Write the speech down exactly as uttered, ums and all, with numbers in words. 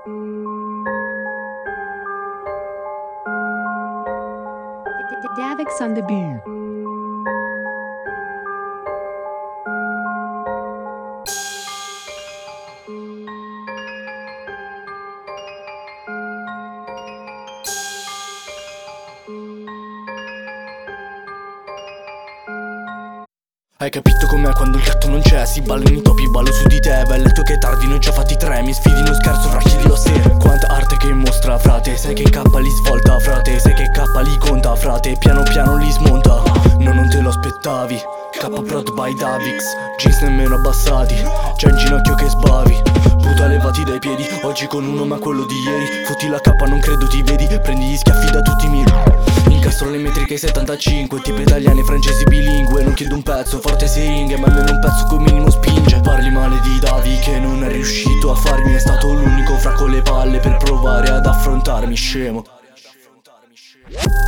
Davix on the beat. Hai capito com'è quando il gatto non c'è? Si ballano i topi, ballo su di te. Beh, letto che è tardi, ne ho già fatti tre. Mi sfidi, non scherzo, fra chi di sera. Quanta arte che mostra, frate. Sai che K li svolta, frate. Sai che K li conta, frate. Piano piano li smonta. No, non te lo aspettavi. K prod by Davix. Jeans nemmeno abbassati. C'è in ginocchio che sbavi. Puta levati dai piedi. Oggi con uno ma quello di ieri. Fotti la K, non credo ti vedi. Prendi gli schiaffi da tutti i miei. Incastro le metriche settantacinque. Tipo italiani e francesi bilingue. Non chiedo un pezzo, forte siringhe, ma almeno un pezzo come minimo spinge. Parli male di Davi che non è riuscito a farmi. È stato l'unico fra con le palle per provare ad affrontarmi, scemo.